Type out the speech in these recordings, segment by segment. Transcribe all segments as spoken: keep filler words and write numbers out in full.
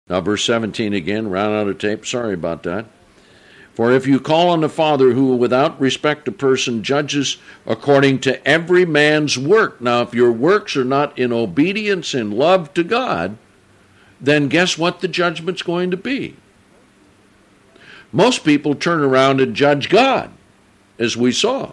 Now, verse seventeen again, round out of tape. Sorry about that. For if you call on the Father who without respect of person judges according to every man's work. Now, if your works are not in obedience and love to God, then guess what the judgment's going to be? Most people turn around and judge God, as we saw.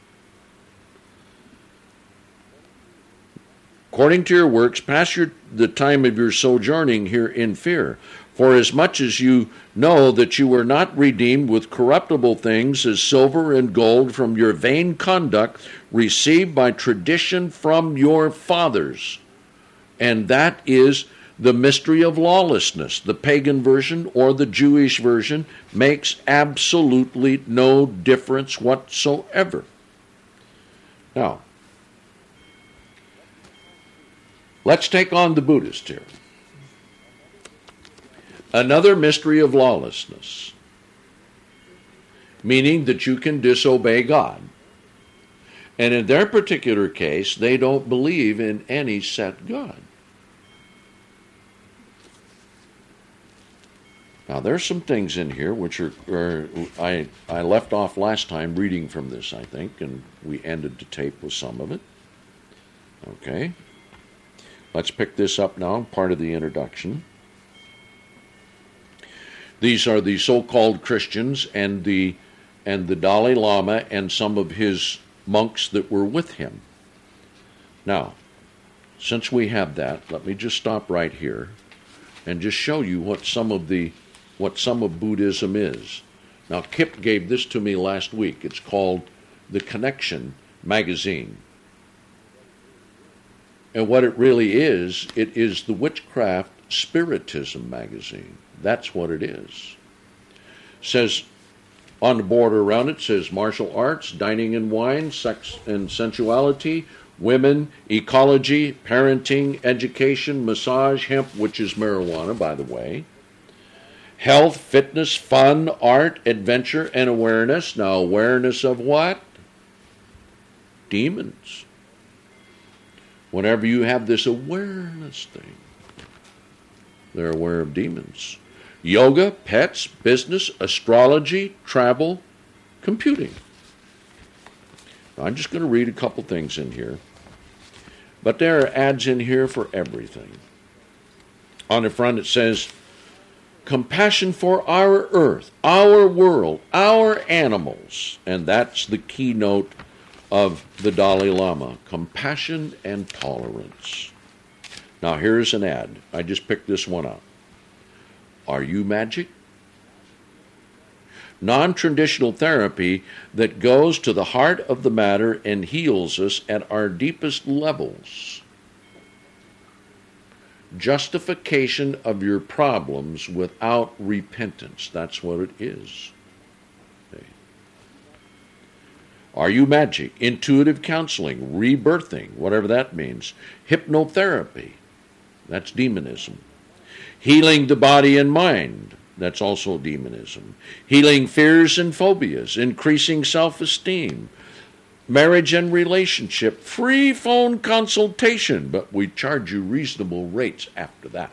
According to your works, pass your, the time of your sojourning here in fear. For as much as you know that you were not redeemed with corruptible things as silver and gold from your vain conduct received by tradition from your fathers. And that is the mystery of lawlessness. The pagan version or the Jewish version makes absolutely no difference whatsoever. Now, let's take on the Buddhist here. Another mystery of lawlessness, meaning that you can disobey God. And in their particular case, they don't believe in any set God. Now, there's some things in here which are, are I, I left off last time reading from this, I think, and we ended the tape with some of it. Okay. Let's pick this up now, part of the introduction. These are the so-called Christians and the and the Dalai Lama and some of his monks that were with him. Now, since we have that, let me just stop right here and just show you what some of the what some of Buddhism is. Now, Kip gave this to me last week. It's called The Connection Magazine. And what it really is, it is the Witchcraft Spiritism magazine. That's what it is. It says on the border around it says martial arts, dining and wine, sex and sensuality, women, ecology, parenting, education, massage, hemp, which is marijuana, by the way, health, fitness, fun, art, adventure, and awareness. Now, awareness of what? Demons. Whenever you have this awareness thing, they're aware of demons. Yoga, pets, business, astrology, travel, computing. Now, I'm just going to read a couple things in here. But there are ads in here for everything. On the front it says, compassion for our earth, our world, our animals. And that's the keynote of the Dalai Lama, compassion and tolerance. Now here's an ad. I just picked this one up. Are you magic? Non-traditional therapy that goes to the heart of the matter and heals us at our deepest levels. Justification of your problems without repentance. That's what it is. Okay. Are you magic? Intuitive counseling, rebirthing, whatever that means. Hypnotherapy. That's demonism. Healing the body and mind. That's also demonism. Healing fears and phobias. Increasing self-esteem. Marriage and relationship. Free phone consultation, but we charge you reasonable rates after that.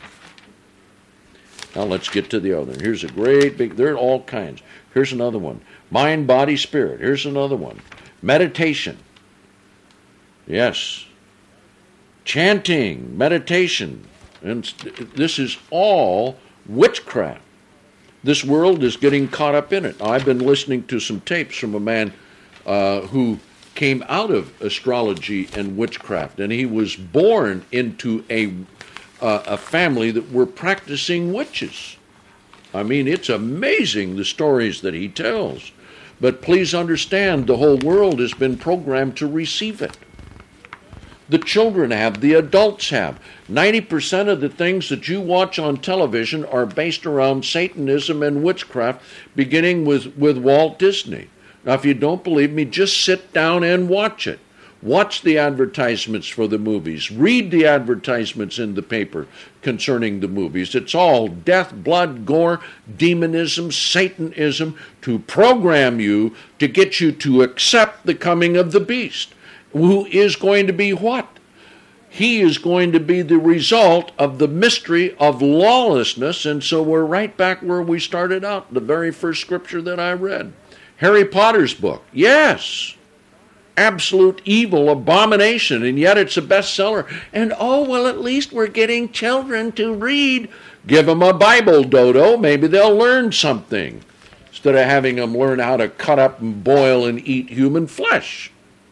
Now let's get to the other. Here's a great big, there are all kinds. Here's another one. Mind, body, spirit. Here's another one. Meditation. Yes. Chanting, meditation. And this is all witchcraft. This world is getting caught up in it. I've been listening to some tapes from a man uh, who came out of astrology and witchcraft, and he was born into a uh, a family that were practicing witches. I mean, it's amazing the stories that he tells. But please understand, the whole world has been programmed to receive it. The children have, the adults have. ninety percent of the things that you watch on television are based around Satanism and witchcraft, beginning with, with Walt Disney. Now, if you don't believe me, just sit down and watch it. Watch the advertisements for the movies. Read the advertisements in the paper concerning the movies. It's all death, blood, gore, demonism, Satanism to program you to get you to accept the coming of the beast, who is going to be what? he is going to be the result of the mystery of lawlessness. And so we're right back where we started out, the very first scripture that I read. Harry Potter's book. Yes. Absolute evil, abomination, and yet it's a bestseller. And oh, well, at least we're getting children to read. Give them a Bible, Dodo. Maybe they'll learn something, instead of having them learn how to cut up and boil and eat human flesh.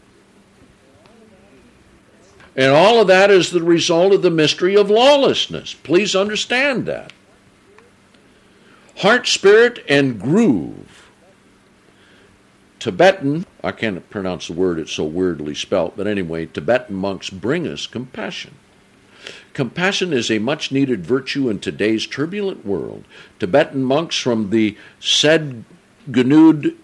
And all of that is the result of the mystery of lawlessness. Please understand that. Heart, spirit, and groove. Tibetan, I can't pronounce the word, it's so weirdly spelt, but anyway, Tibetan monks bring us compassion. Compassion is a much-needed virtue in today's turbulent world. Tibetan monks from the Sedganud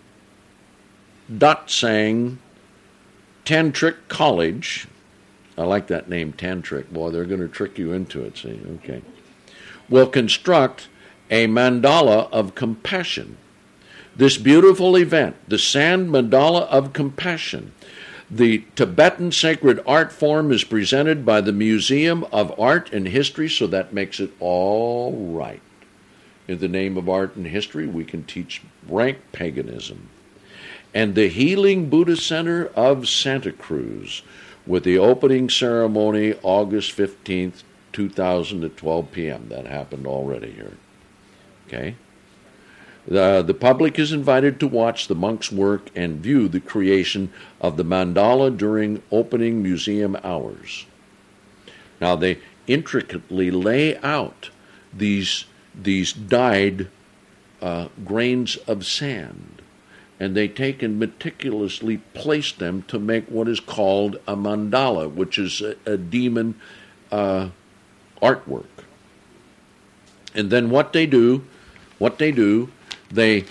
Datsang Tantric College, I like that name, Tantric, boy, they're going to trick you into it, see, okay, will construct a mandala of compassion. This beautiful event, the Sand Mandala of Compassion, the Tibetan sacred art form, is presented by the Museum of Art and History, so that makes it all right. In the name of art and history, we can teach rank paganism. And the Healing Buddha Center of Santa Cruz, with the opening ceremony August fifteenth, two thousand at twelve p.m. That happened already here. Okay? The, the public is invited to watch the monks' work and view the creation of the mandala during opening museum hours. Now, they intricately lay out these, these dyed uh, grains of sand, and they take and meticulously place them to make what is called a mandala, which is a, a demon uh, artwork. And then what they do, what they do, They,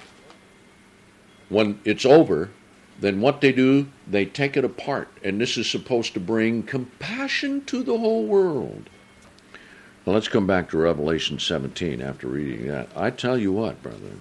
when it's over, then what they do, they take it apart. And this is supposed to bring compassion to the whole world. Now let's come back to Revelation seventeen after reading that. I tell you what, brother,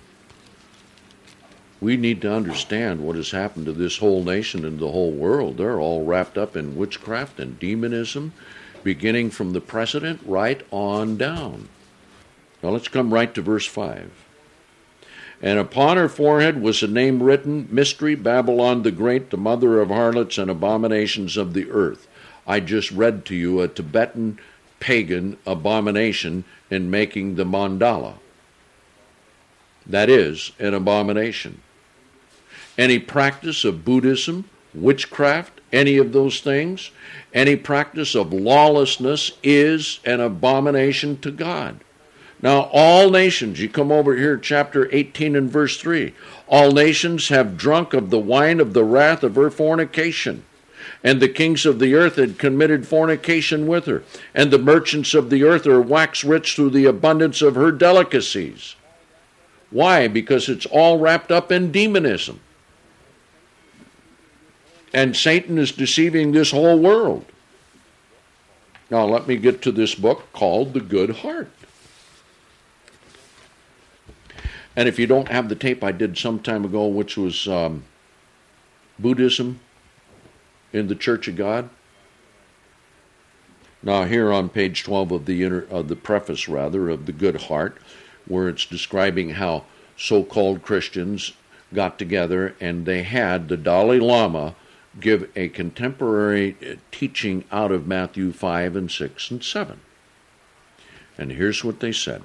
we need to understand what has happened to this whole nation and the whole world. They're all wrapped up in witchcraft and demonism, beginning from the president right on down. Now let's come right to verse five. And upon her forehead was a name written, Mystery, Babylon the Great, the mother of harlots and abominations of the earth. I just read to you a Tibetan pagan abomination in making the mandala. That is an abomination. Any practice of Buddhism, witchcraft, any of those things, any practice of lawlessness is an abomination to God. Now, all nations, you come over here, chapter eighteen and verse three, all nations have drunk of the wine of the wrath of her fornication, and the kings of the earth had committed fornication with her, and the merchants of the earth are waxed rich through the abundance of her delicacies. Why? Because it's all wrapped up in demonism. And Satan is deceiving this whole world. Now, let me get to this book called The Good Heart. And if you don't have the tape I did some time ago, which was um, Buddhism in the Church of God. Now here on page twelve of the inter, of the preface, rather, of The Good Heart, where it's describing how so-called Christians got together and they had the Dalai Lama give a contemporary teaching out of Matthew five and six and seven. And here's what they said.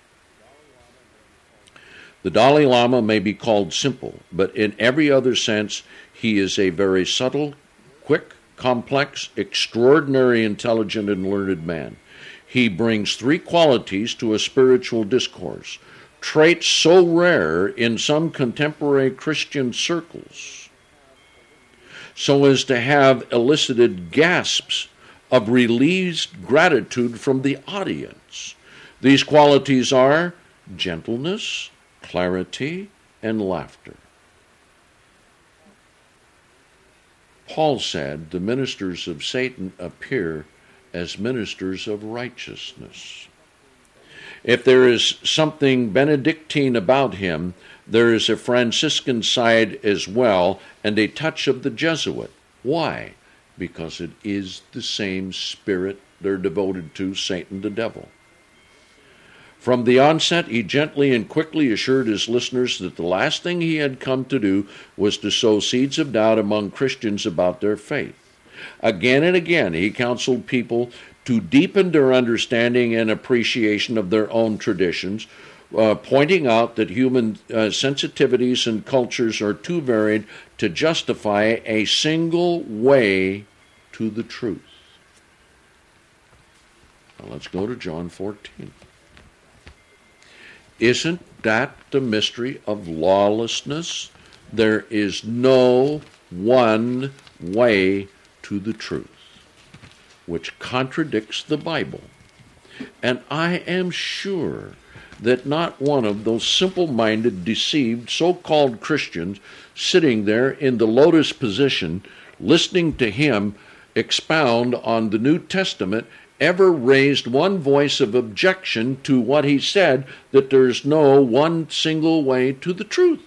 The Dalai Lama may be called simple, but in every other sense, he is a very subtle, quick, complex, extraordinary, intelligent, and learned man. He brings three qualities to a spiritual discourse, traits so rare in some contemporary Christian circles, so as to have elicited gasps of released gratitude from the audience. These qualities are gentleness, clarity, and laughter. Paul said the ministers of Satan appear as ministers of righteousness. If there is something Benedictine about him, there is a Franciscan side as well, and a touch of the Jesuit. Why? because it is the same spirit they're devoted to, Satan the devil. From the onset, he gently and quickly assured his listeners that the last thing he had come to do was to sow seeds of doubt among Christians about their faith. Again and again, he counseled people to deepen their understanding and appreciation of their own traditions, uh, pointing out that human uh, sensitivities and cultures are too varied to justify a single way to the truth. Now let's go to John fourteen. Isn't that the mystery of lawlessness? There is no one way to the truth, which contradicts the Bible. And I am sure that not one of those simple-minded, deceived, so-called Christians sitting there in the lotus position, listening to him expound on the New Testament, ever raised one voice of objection to what he said, that there's no one single way to the truth.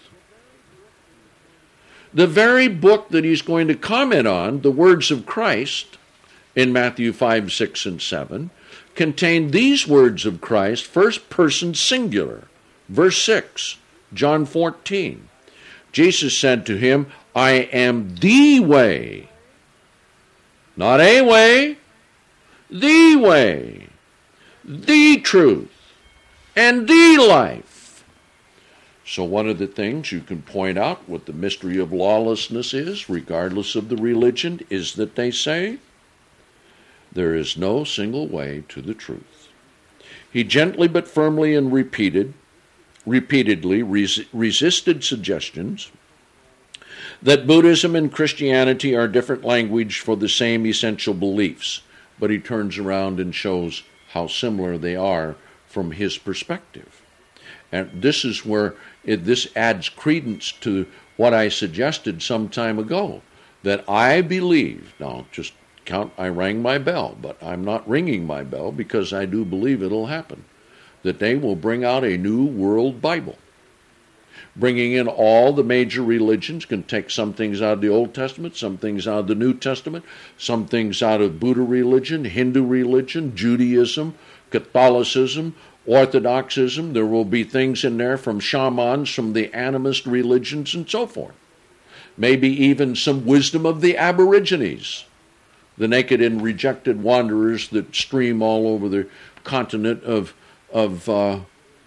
The very book that he's going to comment on, the words of Christ, in Matthew five, six, and seven, contain these words of Christ, first person singular. Verse six, John fourteen. Jesus said to him, I am the way, not a way, the way, the truth, and the life. So one of the things you can point out what the mystery of lawlessness is, regardless of the religion, is that they say there is no single way to the truth. He gently but firmly and repeated, repeatedly res- resisted suggestions that Buddhism and Christianity are different language for the same essential beliefs, but he turns around and shows how similar they are from his perspective. And this is where it, this adds credence to what I suggested some time ago, that I believe, now just count, I rang my bell, but I'm not ringing my bell because I do believe it'll happen, that they will bring out a new world Bible, bringing in all the major religions, can take some things out of the Old Testament, some things out of the New Testament, some things out of Buddha religion, Hindu religion, Judaism, Catholicism, Orthodoxism. There will be things in there from shamans, from the animist religions, and so forth. Maybe even some wisdom of the Aborigines, the naked and rejected wanderers that stream all over the continent of, of uh,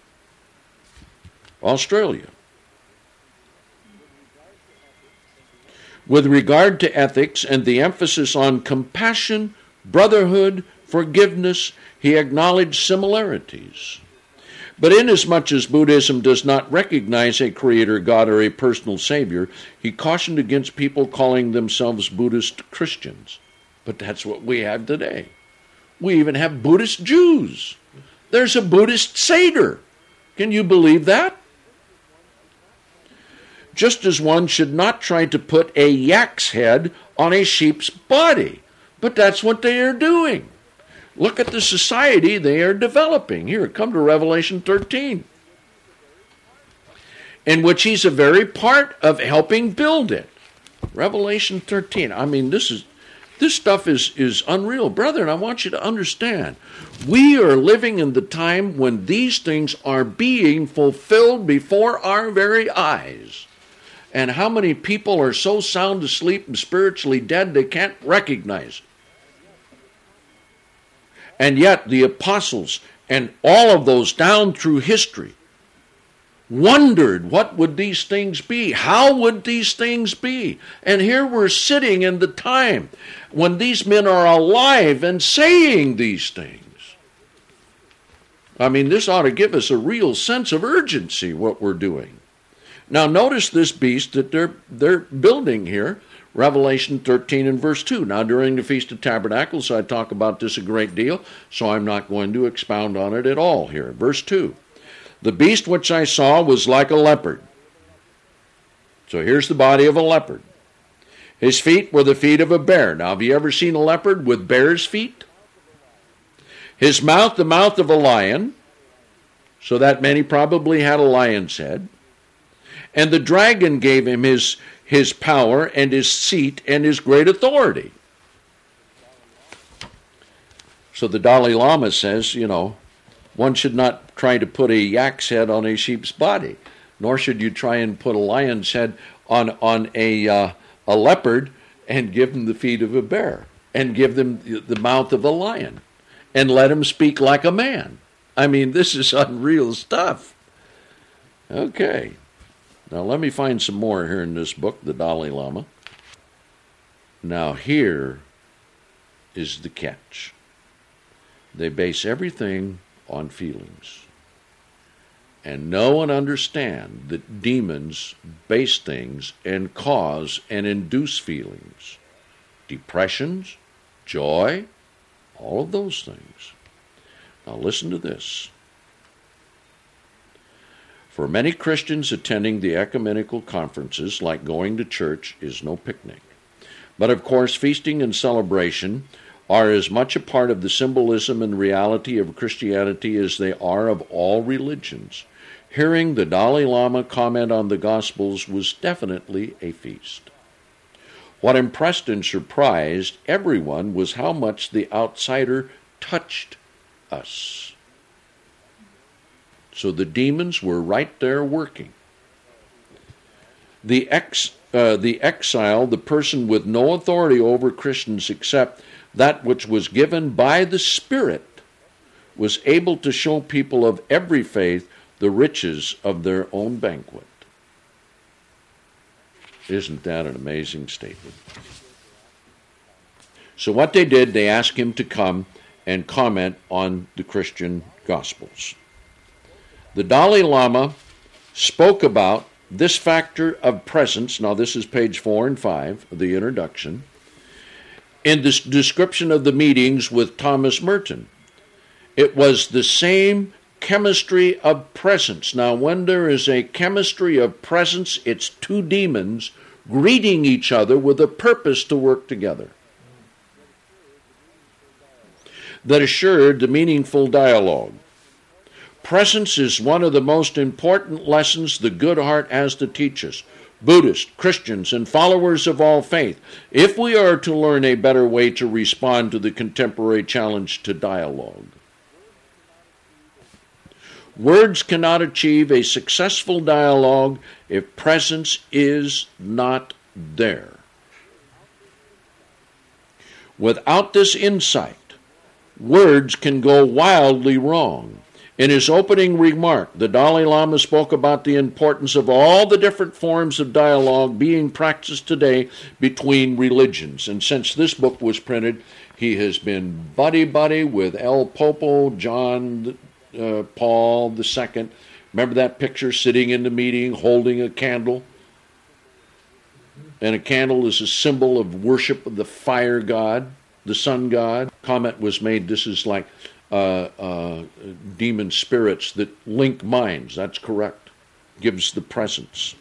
Australia. With regard to ethics and the emphasis on compassion, brotherhood, forgiveness, he acknowledged similarities. But inasmuch as Buddhism does not recognize a creator God or a personal savior, he cautioned against people calling themselves Buddhist Christians. But that's what we have today. We even have Buddhist Jews. There's a Buddhist Seder. Can you believe that? Just as one should not try to put a yak's head on a sheep's body. But that's what they are doing. Look at the society they are developing. Here, come to Revelation thirteen, in which he's a very part of helping build it. Revelation thirteen. I mean, this is this stuff is, is unreal. Brethren, I want you to understand. We are living in the time when these things are being fulfilled before our very eyes. And how many people are so sound asleep and spiritually dead they can't recognize it? And yet the apostles and all of those down through history wondered, what would these things be? How would these things be? And here we're sitting in the time when these men are alive and saying these things. I mean, this ought to give us a real sense of urgency, what we're doing. Now notice this beast that they're they're building here, Revelation thirteen and verse two. Now during the Feast of Tabernacles I talk about this a great deal, so I'm not going to expound on it at all here. Verse two. The beast which I saw was like a leopard. So here's the body of a leopard. His feet were the feet of a bear. Now have you ever seen a leopard with bear's feet? His mouth the mouth of a lion, so that meant he probably had a lion's head. And the dragon gave him his, his power and his seat and his great authority. So the Dalai Lama says, you know, one should not try to put a yak's head on a sheep's body, nor should you try and put a lion's head on, on a, uh, a leopard and give them the feet of a bear and give them the mouth of a lion and let him speak like a man. I mean, this is unreal stuff. Okay. Now let me find some more here in this book, the Dalai Lama. Now here is the catch. They base everything on feelings. And no one understands that demons base things and cause and induce feelings. Depressions, joy, all of those things. Now listen to this. For many Christians, attending the ecumenical conferences, like going to church, is no picnic. But of course, feasting and celebration are as much a part of the symbolism and reality of Christianity as they are of all religions. Hearing the Dalai Lama comment on the Gospels was definitely a feast. What impressed and surprised everyone was how much the outsider touched us. So the demons were right there working. The ex, uh, the exile, the person with no authority over Christians except that which was given by the Spirit, was able to show people of every faith the riches of their own banquet. Isn't that an amazing statement? So what they did, they asked him to come and comment on the Christian Gospels. The Dalai Lama spoke about this factor of presence. Now this is page four and five of the introduction. In this description of the meetings with Thomas Merton, it was the same chemistry of presence. Now, when there is a chemistry of presence, it's two demons greeting each other with a purpose to work together that assured the meaningful dialogue. Presence is one of the most important lessons the good heart has to teach us. Buddhists, Christians, and followers of all faith, if we are to learn a better way to respond to the contemporary challenge to dialogue. Words cannot achieve a successful dialogue if presence is not there. Without this insight, words can go wildly wrong. In his opening remark, the Dalai Lama spoke about the importance of all the different forms of dialogue being practiced today between religions. And since this book was printed, he has been buddy-buddy with El Popo, John uh, Paul the Second. Remember that picture, sitting in the meeting, holding a candle? And a candle is a symbol of worship of the fire god, the sun god. Comment was made, this is like Uh, uh, demon spirits that link minds. That's correct. Gives the presence.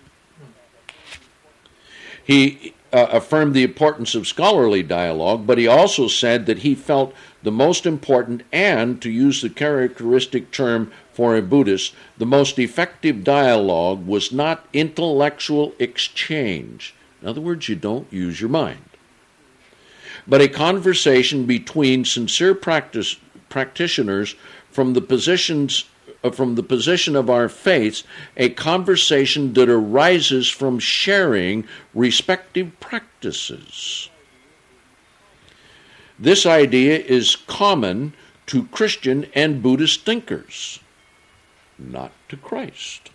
He uh, affirmed the importance of scholarly dialogue, but he also said that he felt the most important and, to use the characteristic term for a Buddhist, the most effective dialogue was not intellectual exchange. In other words, you don't use your mind, but a conversation between sincere practice practitioners from the positions uh, from the position of our faiths, a conversation that arises from sharing respective practices. This idea is common to Christian and Buddhist thinkers, not to Christ.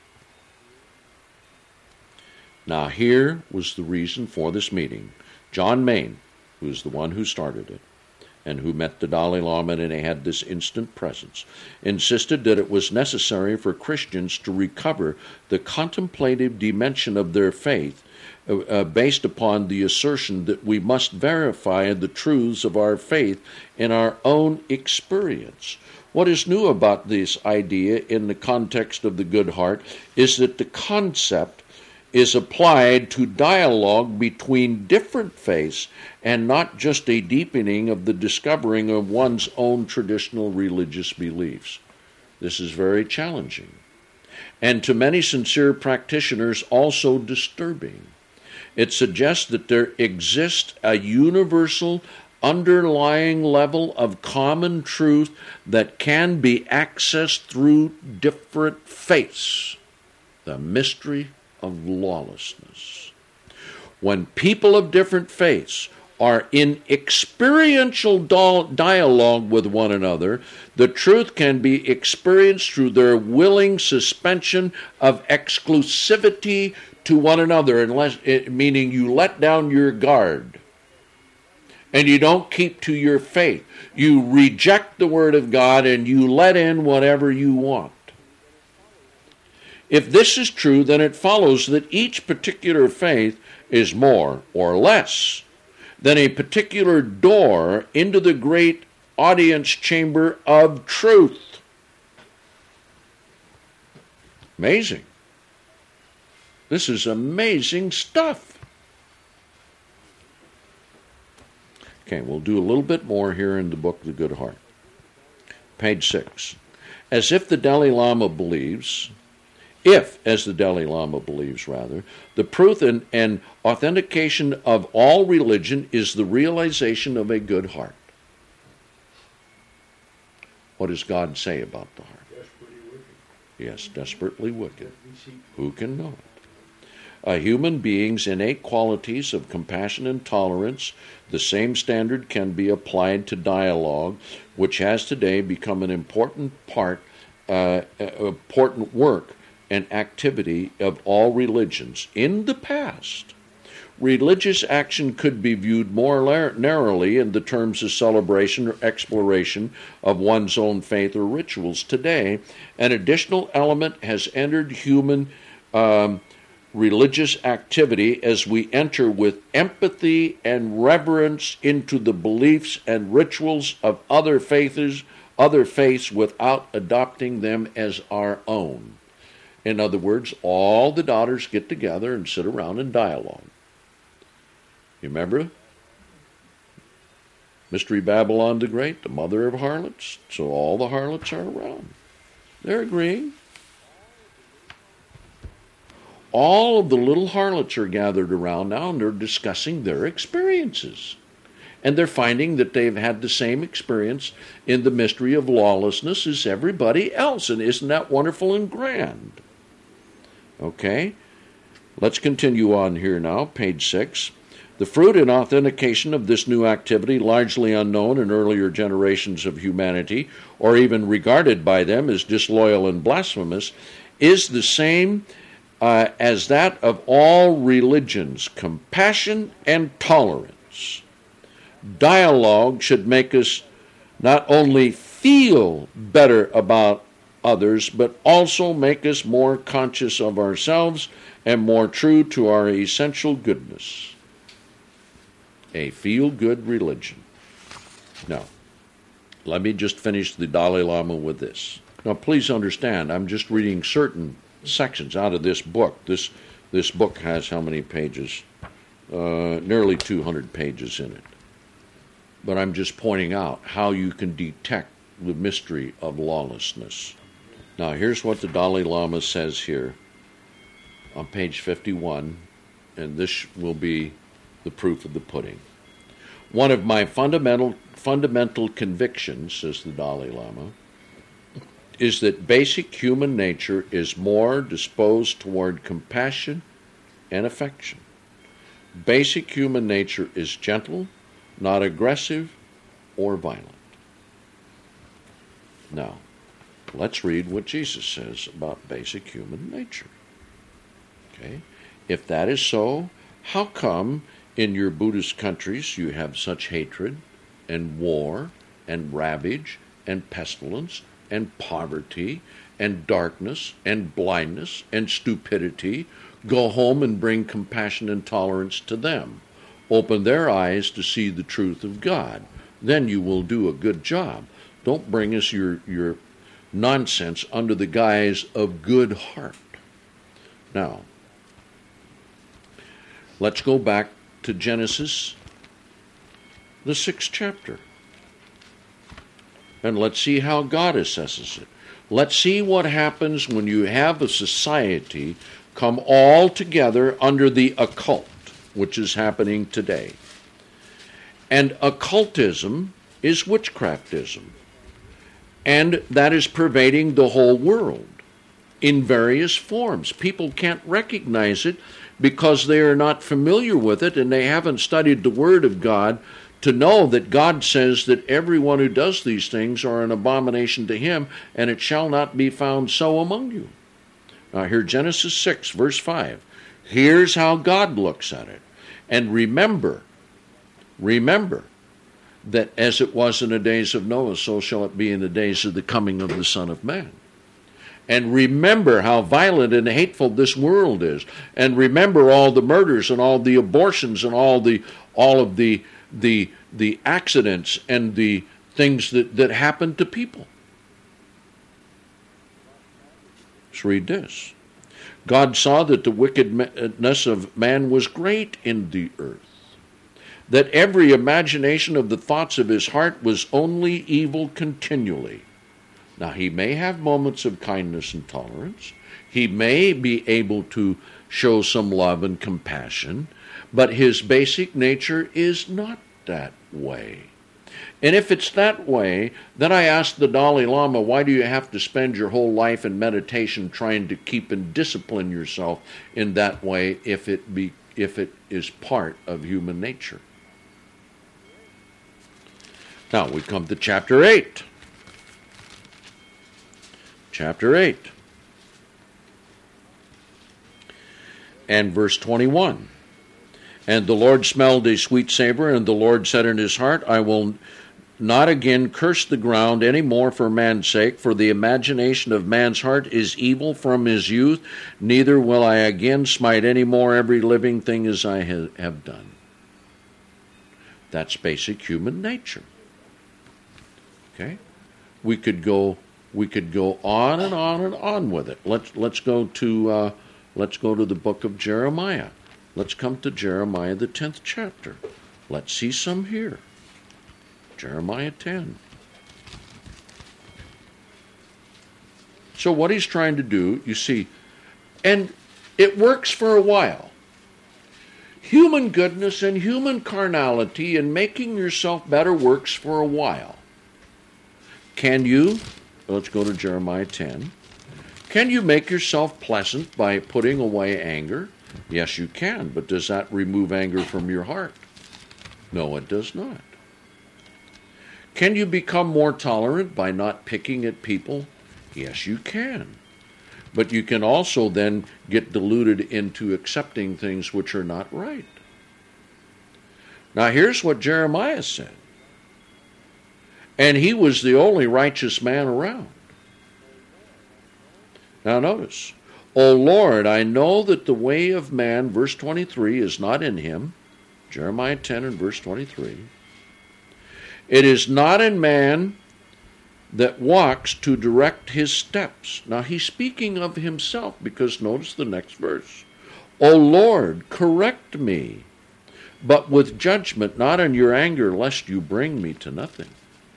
Now here was the reason for this meeting. John Main, who is the one who started it, and who met the Dalai Lama and he had this instant presence, insisted that it was necessary for Christians to recover the contemplative dimension of their faith uh, uh, based upon the assertion that we must verify the truths of our faith in our own experience. What is new about this idea in the context of the good heart is that the concept is applied to dialogue between different faiths and not just a deepening of the discovering of one's own traditional religious beliefs. This is very challenging, and to many sincere practitioners also disturbing. It suggests that there exists a universal underlying level of common truth that can be accessed through different faiths. The mystery of lawlessness. When people of different faiths are in experiential dialogue with one another, the truth can be experienced through their willing suspension of exclusivity to one another, unless, meaning you let down your guard and you don't keep to your faith. You reject the Word of God and you let in whatever you want. If this is true, then it follows that each particular faith is more or less than a particular door into the great audience chamber of truth. Amazing. This is amazing stuff. Okay, we'll do a little bit more here in the book, The Good Heart. Page six. As if the Dalai Lama believes... If, as the Dalai Lama believes, rather, the proof and, and authentication of all religion is the realization of a good heart. What does God say about the heart? Desperately wicked. Yes, desperately wicked. Who can know it? A human being's innate qualities of compassion and tolerance, the same standard can be applied to dialogue, which has today become an important part, uh, important work and activity of all religions. In the past, religious action could be viewed more narrowly in the terms of celebration or exploration of one's own faith or rituals. Today, an additional element has entered human um, religious activity as we enter with empathy and reverence into the beliefs and rituals of other faiths, other faiths without adopting them as our own. In other words, all the daughters get together and sit around and dialogue. You remember? Mystery Babylon the Great, the mother of harlots. So all the harlots are around. They're agreeing. All of the little harlots are gathered around now and they're discussing their experiences. And they're finding that they've had the same experience in the mystery of lawlessness as everybody else. And isn't that wonderful and grand? Okay, let's continue on here now, page six. The fruit and authentication of this new activity, largely unknown in earlier generations of humanity, or even regarded by them as disloyal and blasphemous, is the same uh, as that of all religions, compassion and tolerance. Dialogue should make us not only feel better about others, but also make us more conscious of ourselves and more true to our essential goodness. A feel-good religion. Now, let me just finish the Dalai Lama with this. Now, please understand, I'm just reading certain sections out of this book. This, this book has how many pages? Uh, nearly two hundred pages in it. But I'm just pointing out how you can detect the mystery of lawlessness. Now, here's what the Dalai Lama says here on page fifty-one, and this will be the proof of the pudding. One of my fundamental fundamental convictions, says the Dalai Lama, is that basic human nature is more disposed toward compassion and affection. Basic human nature is gentle, not aggressive or violent. Now, let's read what Jesus says about basic human nature. Okay? If that is so, how come in your Buddhist countries you have such hatred and war and ravage and pestilence and poverty and darkness and blindness and stupidity? Go home and bring compassion and tolerance to them. Open their eyes to see the truth of God. Then you will do a good job. Don't bring us your, your nonsense under the guise of good heart. Now, let's go back to Genesis, the sixth chapter. And let's see how God assesses it. Let's see what happens when you have a society come all together under the occult, which is happening today. And occultism is witchcraftism. And that is pervading the whole world in various forms. People can't recognize it because they are not familiar with it and they haven't studied the Word of God to know that God says that everyone who does these things are an abomination to him, and it shall not be found so among you. Now here, Genesis six, verse five. Here's how God looks at it. And remember, remember, that as it was in the days of Noah, so shall it be in the days of the coming of the Son of Man. And remember how violent and hateful this world is. And remember all the murders and all the abortions and all the all of the the the accidents and the things that, that happen to people. Let's read this. God saw that the wickedness of man was great in the earth, that every imagination of the thoughts of his heart was only evil continually. Now, he may have moments of kindness and tolerance. He may be able to show some love and compassion, but his basic nature is not that way. And if it's that way, then I ask the Dalai Lama, why do you have to spend your whole life in meditation trying to keep and discipline yourself in that way if it be if it is part of human nature? Now we come to chapter eight. Chapter eight. And verse twenty-one. And the Lord smelled a sweet savor, and the Lord said in his heart, I will not again curse the ground any more for man's sake, for the imagination of man's heart is evil from his youth, neither will I again smite any more every living thing as I ha- have done. That's basic human nature. Okay? We could go we could go on and on and on with it. Let's let's go to uh, let's go to the book of Jeremiah. Let's come to Jeremiah, the tenth chapter. Let's see some here. Jeremiah ten. So what he's trying to do, you see, and it works for a while. Human goodness and human carnality and making yourself better works for a while. Can you, let's go to Jeremiah ten. Can you make yourself pleasant by putting away anger? Yes, you can, but does that remove anger from your heart? No, it does not. Can you become more tolerant by not picking at people? Yes, you can. But you can also then get deluded into accepting things which are not right. Now, here's what Jeremiah said. And he was the only righteous man around. Now, notice. O Lord, I know that the way of man, verse twenty-three, is not in him. Jeremiah ten and verse twenty-three. It is not in man that walks to direct his steps. Now he's speaking of himself because notice the next verse. O Lord, correct me, but with judgment, not in your anger, lest you bring me to nothing.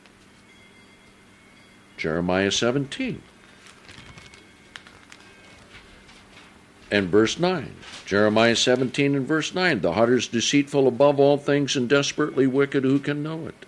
Jeremiah seventeen. And verse nine. Jeremiah seventeen and verse nine. The heart is deceitful above all things and desperately wicked. Who can know it?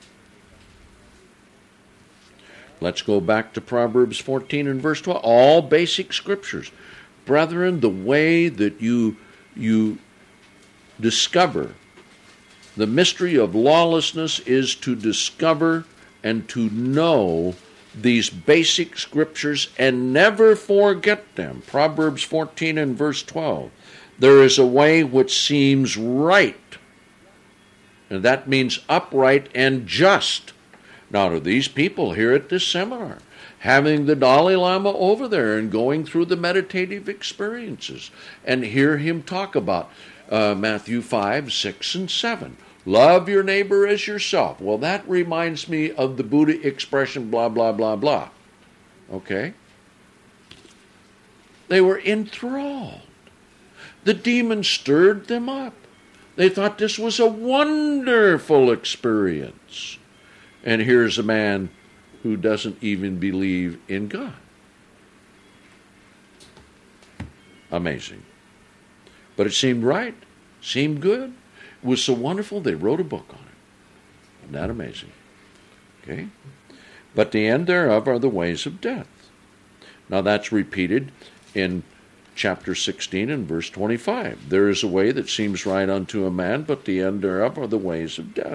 Let's go back to Proverbs fourteen and verse twelve. All basic scriptures. Brethren, the way that you, you discover the mystery of lawlessness is to discover and to know these basic scriptures and never forget them. Proverbs fourteen and verse twelve. There is a way which seems right. And that means upright and just. Now, to these people here at this seminar, having the Dalai Lama over there and going through the meditative experiences and hear him talk about uh, Matthew five, six, and seven. Love your neighbor as yourself. Well, that reminds me of the Buddha expression, blah, blah, blah, blah. Okay? They were enthralled. The demon stirred them up. They thought this was a wonderful experience. And here's a man who doesn't even believe in God. Amazing. But it seemed right, seemed good. It was so wonderful they wrote a book on it. Isn't that amazing? Okay? But the end thereof are the ways of death. Now that's repeated in chapter sixteen and verse twenty-five. There is a way that seems right unto a man, but the end thereof are the ways of death.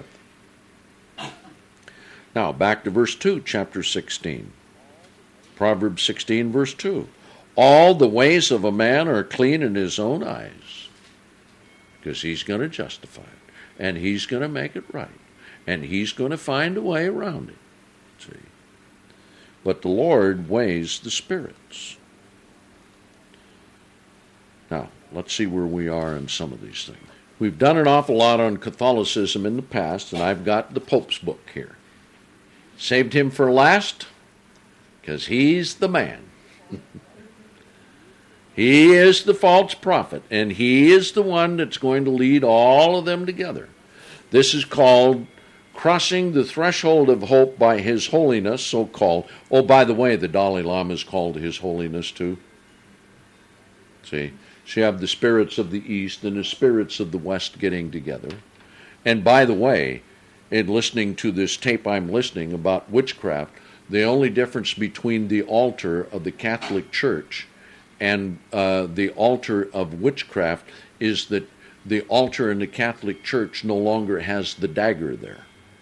Now back to verse two, chapter sixteen. Proverbs sixteen, verse two. All the ways of a man are clean in his own eyes, because he's going to justify it, and he's going to make it right, and he's going to find a way around it. See? But the Lord weighs the spirits. Now, let's see where we are in some of these things. We've done an awful lot on Catholicism in the past, and I've got the Pope's book here. Saved him for last, because he's the man. He is the false prophet, and he is the one that's going to lead all of them together. This is called crossing the threshold of hope by His Holiness, so-called. Oh, by the way, the Dalai Lama is called His Holiness too. See, so you have the spirits of the East and the spirits of the West getting together. And by the way, in listening to this tape I'm listening about witchcraft, the only difference between the altar of the Catholic Church and uh, the altar of witchcraft is that the altar in the Catholic Church no longer has the dagger there.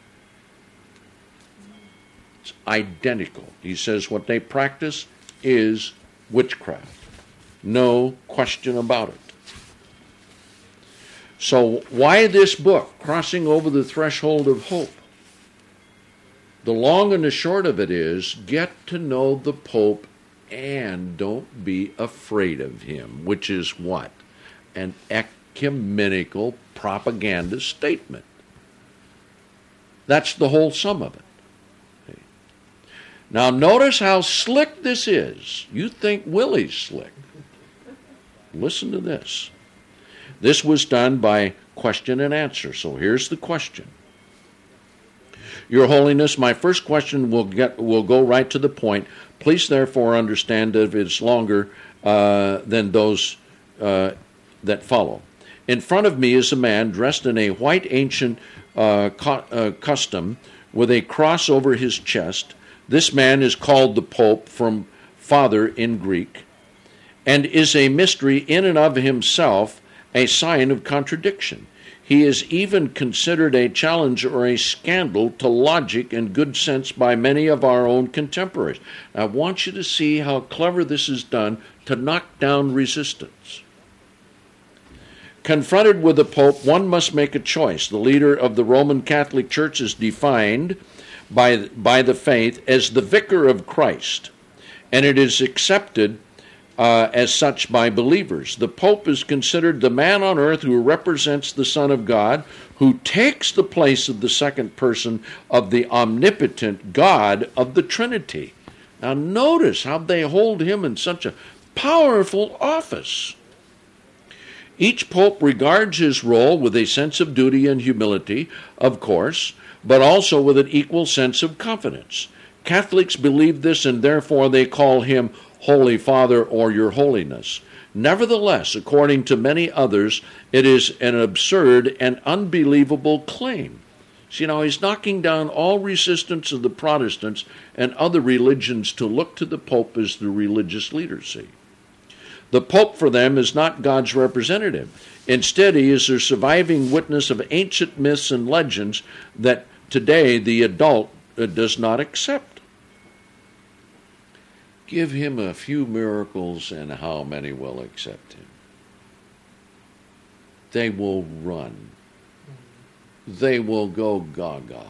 It's identical. He says what they practice is witchcraft. No question about it. So why this book, Crossing Over the Threshold of Hope? The long and the short of it is, get to know the Pope and don't be afraid of him, which is what? An ecumenical propaganda statement. That's the whole sum of it. Now notice how slick this is. You think Willie's slick. Listen to this. This was done by question and answer. So here's the question. Your Holiness, my first question will get will go right to the point. Please therefore understand that it's longer uh, than those uh, that follow. In front of me is a man dressed in a white ancient uh, co- uh, custom with a cross over his chest. This man is called the Pope, from Father in Greek, and is a mystery in and of himself, a sign of contradiction. He is even considered a challenge or a scandal to logic and good sense by many of our own contemporaries. I want you to see how clever this is done to knock down resistance. Confronted with the Pope, one must make a choice. The leader of the Roman Catholic Church is defined by, by the faith as the vicar of Christ, and it is accepted Uh, as such by believers. The Pope is considered the man on earth who represents the Son of God, who takes the place of the second person of the omnipotent God of the Trinity. Now notice how they hold him in such a powerful office. Each Pope regards his role with a sense of duty and humility, of course, but also with an equal sense of confidence. Catholics believe this, and therefore they call him Holy Father or Your Holiness. Nevertheless, according to many others, it is an absurd and unbelievable claim. So, you know, he's knocking down all resistance of the Protestants and other religions to look to the Pope as the religious leader, see. The Pope for them is not God's representative. Instead, he is a surviving witness of ancient myths and legends that today the adult uh, does not accept. Give him a few miracles, and how many will accept him? They will run. They will go gaga.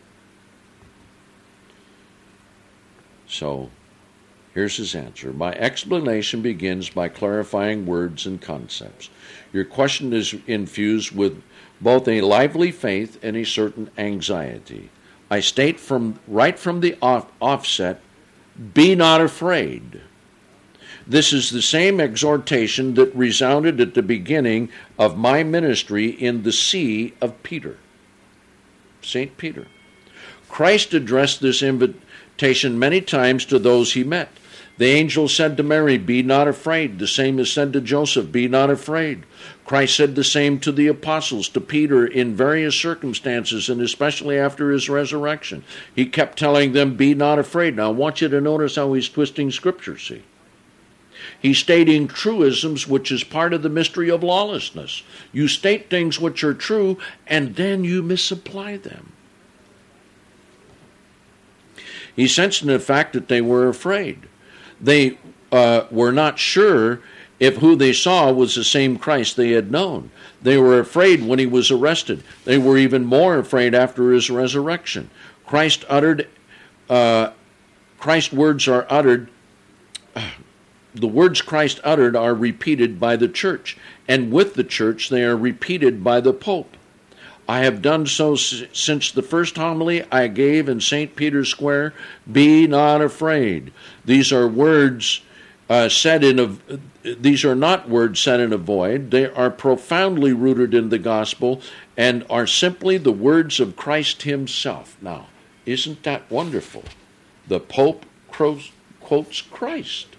So, here's his answer. My explanation begins by clarifying words and concepts. Your question is infused with both a lively faith and a certain anxiety. I state from right from the off- offset, be not afraid. This is the same exhortation that resounded at the beginning of my ministry in the See of Peter, Saint Peter. Christ addressed this invitation many times to those he met. The angel said to Mary, "Be not afraid." The same is said to Joseph, "Be not afraid." Christ said the same to the apostles, to Peter in various circumstances, and especially after his resurrection. He kept telling them, "Be not afraid." Now I want you to notice how he's twisting Scripture, see? He's stating truisms, which is part of the mystery of lawlessness. You state things which are true, and then you misapply them. He sensed in the fact that they were afraid. They uh, were not sure if who they saw was the same Christ they had known. They were afraid when he was arrested. They were even more afraid after his resurrection. Christ uttered, uh, Christ's words are uttered, uh, the words Christ uttered are repeated by the church, and with the church they are repeated by the Pope. I have done so s- since the first homily I gave in Saint Peter's Square. Be not afraid. These are words uh, said in a. These are not words said in a void. They are profoundly rooted in the gospel and are simply the words of Christ himself. Now, isn't that wonderful? The Pope quotes Christ.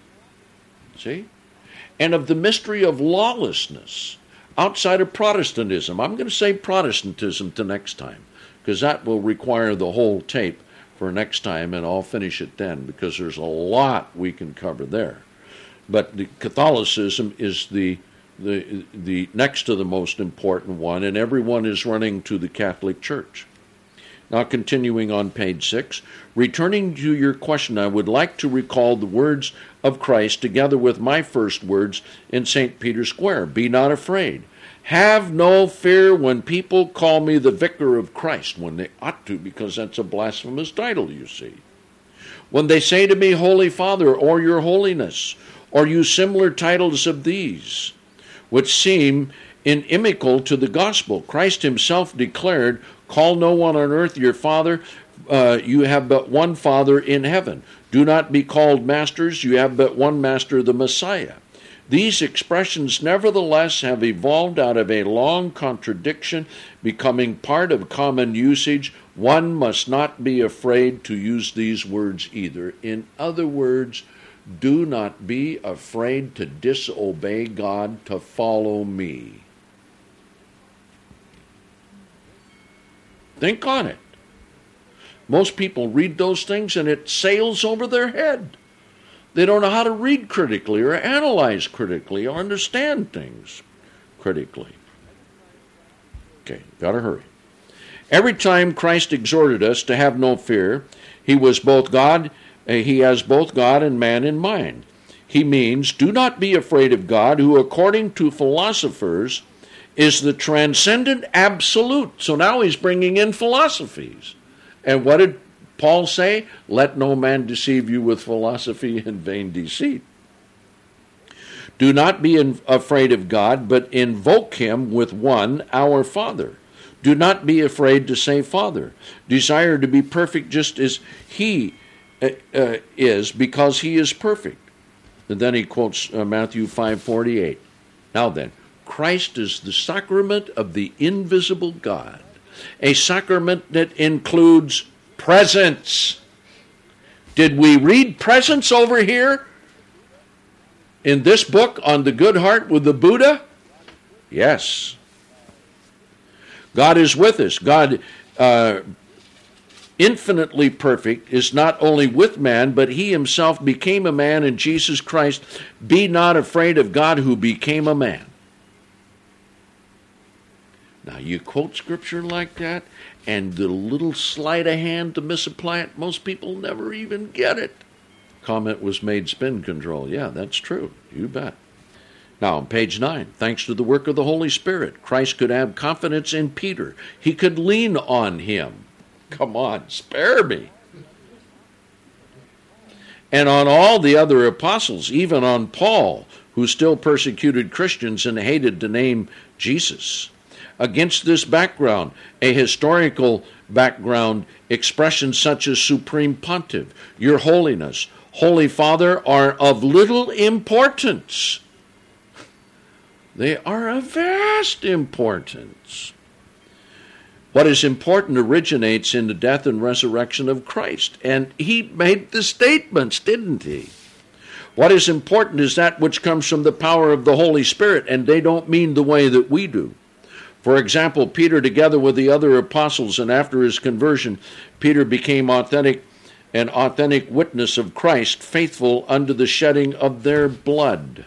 See? And of the mystery of lawlessness outside of Protestantism. I'm going to say Protestantism to next time, because that will require the whole tape for next time, and I'll finish it then, because there's a lot we can cover there. But the Catholicism is the the the next to the most important one, and everyone is running to the Catholic Church. Now, continuing on page six, returning to your question, I would like to recall the words of Christ together with my first words in Saint Peter's Square. Be not afraid. Have no fear when people call me the vicar of Christ, when they ought to, because that's a blasphemous title, you see. When they say to me, Holy Father, or Your Holiness, or use similar titles of these, which seem inimical to the gospel. Christ himself declared, call no one on earth your father, uh, you have but one Father in heaven. Do not be called masters, you have but one master, the Messiah. These expressions nevertheless have evolved out of a long contradiction, becoming part of common usage. One must not be afraid to use these words either. In other words, do not be afraid to disobey God to follow me. Think on it. Most people read those things and it sails over their head. They don't know how to read critically or analyze critically or understand things critically. Okay, gotta hurry. Every time Christ exhorted us to have no fear, he was both God, uh, he has both God and man in mind. He means, do not be afraid of God, who according to philosophers is the transcendent absolute. So now he's bringing in philosophies. And what did Paul say? Let no man deceive you with philosophy and vain deceit. Do not be in, afraid of God, but invoke him with one, our Father. Do not be afraid to say Father. Desire to be perfect just as he uh, uh, is, because he is perfect. And then he quotes uh, Matthew five forty-eight. Now then, Christ is the sacrament of the invisible God, a sacrament that includes presence. Did we read presence over here in this book on the Good Heart with the Buddha? Yes. God is with us. God, uh, infinitely perfect, is not only with man, but he himself became a man in Jesus Christ. Be not afraid of God who became a man. Now, you quote scripture like that, and the little sleight of hand to misapply it, most people never even get it. Comment was made, spin control. Yeah, that's true. You bet. Now, on page nine, thanks to the work of the Holy Spirit, Christ could have confidence in Peter. He could lean on him. Come on, spare me. And on all the other apostles, even on Paul, who still persecuted Christians and hated the name Jesus. Against this background, a historical background, expressions such as Supreme Pontiff, Your Holiness, Holy Father are of little importance. They are of vast importance. What is important originates in the death and resurrection of Christ. And he made the statements, didn't he? What is important is that which comes from the power of the Holy Spirit, and they don't mean the way that we do. For example, Peter, together with the other apostles, and after his conversion, Peter became authentic, an authentic witness of Christ, faithful unto the shedding of their blood.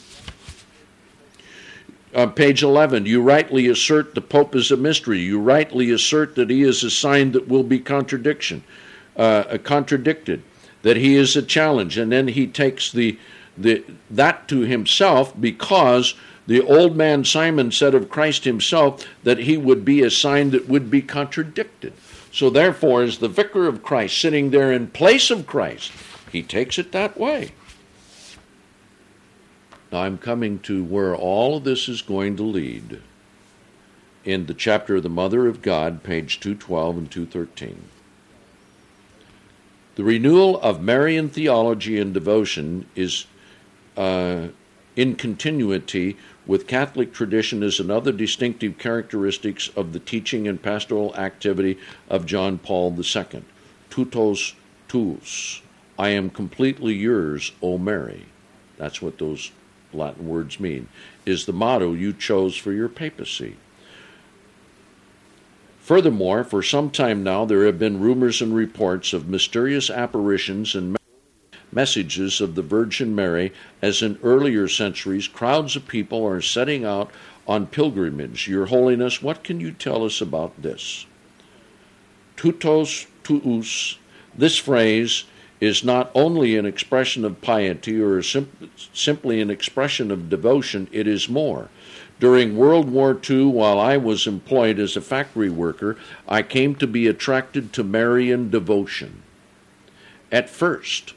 On page eleven, you rightly assert the Pope is a mystery. You rightly assert that he is a sign that will be contradiction, uh, contradicted, that he is a challenge. And then he takes the, the that to himself, because the old man Simon said of Christ himself that he would be a sign that would be contradicted. So therefore, as the vicar of Christ sitting there in place of Christ, he takes it that way. Now I'm coming to where all of this is going to lead in the chapter of the Mother of God, page two twelve and two thirteen. The renewal of Marian theology and devotion is uh, in continuity with Catholic tradition as another distinctive characteristics of the teaching and pastoral activity of John Paul the Second. Tutos tuus. I am completely yours, O Mary. That's what those Latin words mean, is the motto you chose for your papacy. Furthermore, for some time now, there have been rumors and reports of mysterious apparitions and messages of the Virgin Mary, as in earlier centuries, crowds of people are setting out on pilgrimage. Your Holiness, what can you tell us about this? Tutos tuus. This phrase is not only an expression of piety or sim- simply an expression of devotion, it is more. During World War Two, while I was employed as a factory worker, I came to be attracted to Marian devotion. At first,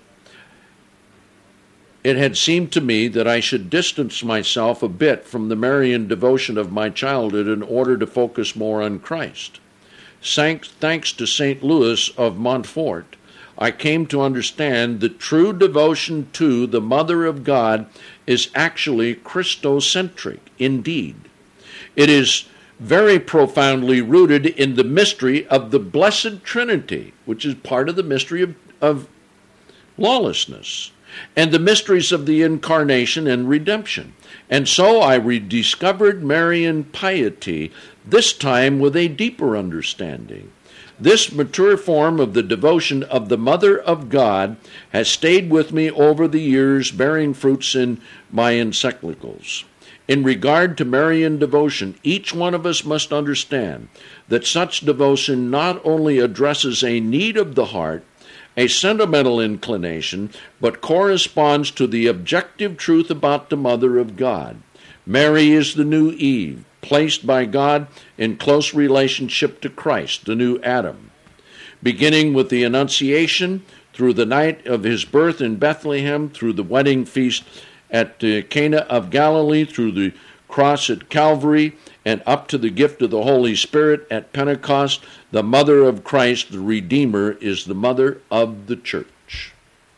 it had seemed to me that I should distance myself a bit from the Marian devotion of my childhood in order to focus more on Christ. Thanks to Saint Louis of Montfort, I came to understand that true devotion to the Mother of God is actually Christocentric indeed. It is very profoundly rooted in the mystery of the Blessed Trinity, which is part of the mystery of, of lawlessness, and the mysteries of the Incarnation and redemption. And so I rediscovered Marian piety, this time with a deeper understanding. This mature form of the devotion of the Mother of God has stayed with me over the years, bearing fruits in my encyclicals. In regard to Marian devotion, each one of us must understand that such devotion not only addresses a need of the heart, a sentimental inclination, but corresponds to the objective truth about the Mother of God. Mary is the new Eve, placed by God in close relationship to Christ, the new Adam. Beginning with the Annunciation, through the night of his birth in Bethlehem, through the wedding feast at uh, Cana of Galilee, through the cross at Calvary, and up to the gift of the Holy Spirit at Pentecost, the Mother of Christ, the Redeemer, is the Mother of the Church.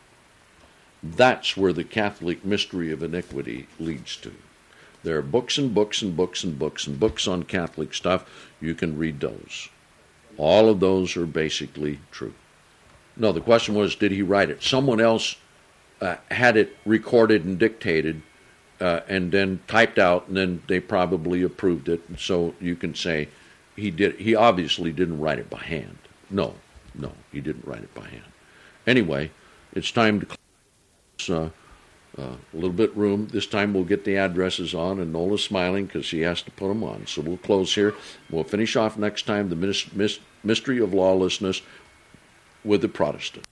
That's where the Catholic mystery of iniquity leads to. There are books and books and books and books and books on Catholic stuff. You can read those. All of those are basically true. No, the question was, did he write it? Someone else uh, had it recorded and dictated uh, and then typed out, and then they probably approved it. And so you can say he did. He obviously didn't write it by hand. No, no, he didn't write it by hand. Anyway, it's time to close. Uh, Uh, a little bit room. This time we'll get the addresses on, and Nola's smiling because she has to put them on. So we'll close here. We'll finish off next time the mis- mis- mystery of lawlessness with the Protestant.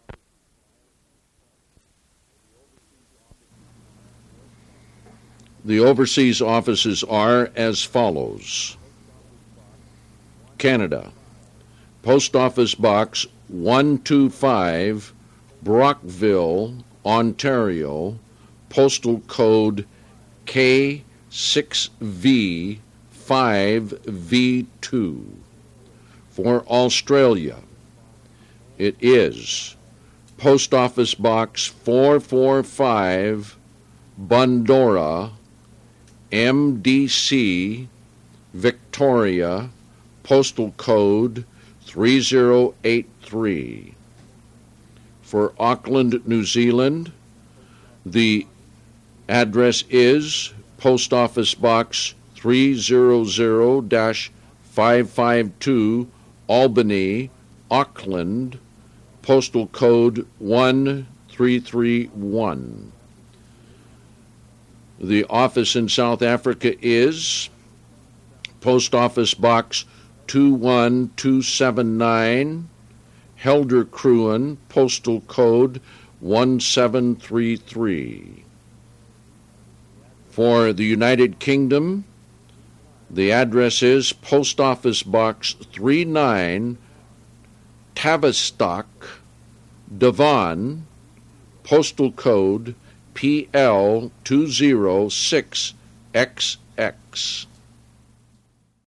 The overseas offices are as follows. Canada, Post Office Box one two five, Brockville, Ontario, postal code K six V five V two. For Australia, it is Post Office Box four four five, Bundora, M D C, Victoria, postal code three zero eight three. For Auckland, New Zealand, The address is Post Office Box three hundred five fifty-two, Albany, Auckland, postal code one three three one. The office in South Africa is Post Office Box two one two seven nine, Helderkruin, postal code one seven three three. For the United Kingdom, the address is Post Office Box thirty-nine, Tavistock, Devon, postal code P L two oh six X X.